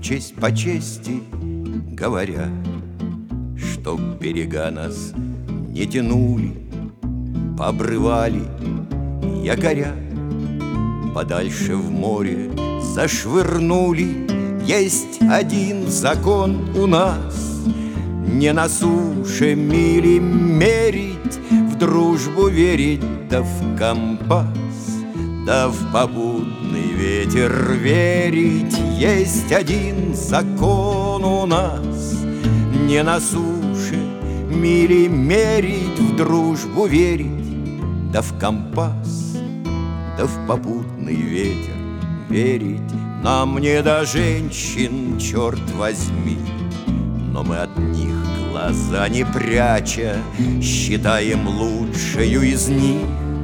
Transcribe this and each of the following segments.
честь по чести говоря, чтоб берега нас не тянули, пообрывали якоря, подальше в море зашвырнули. Есть один закон у нас: не на суше мили мерить, в дружбу верить, да в компас, да в попутный ветер верить. Есть один закон у нас: не на суше мили мерить, в дружбу верить, да в компас, да в попутный ветер верить. Нам не до женщин, черт возьми, но мы от них глаза не пряча считаем лучшею из них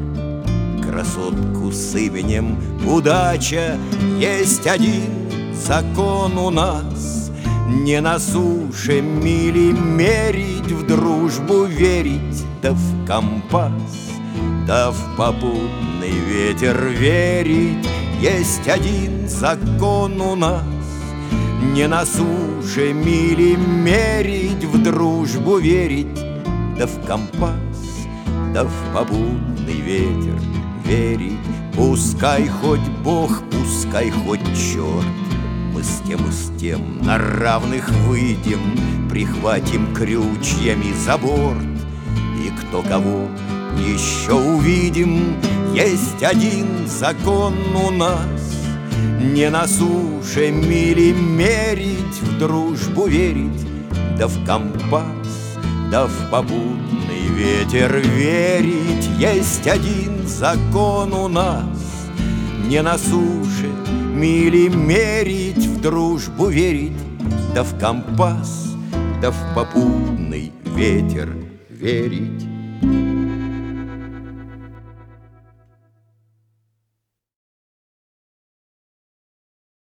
красотку с именем удача. Есть один закон у нас: не на суше мили мерить, в дружбу верить, да в компас, да в попутный ветер верить. Есть один закон у нас: не на суше мили мерить, в дружбу верить, да в компас, да в попутный ветер верить. Пускай хоть Бог, пускай хоть черт, мы с тем на равных выйдем, прихватим крючьями за борт, и кто кого еще увидим. Есть один закон у нас: не на суше мили мерить, в дружбу верить, да в компас, да в попутный ветер верить. Есть один закон у нас: не на суше мили мерить, в дружбу верить, да в компас, да в попутный ветер верить.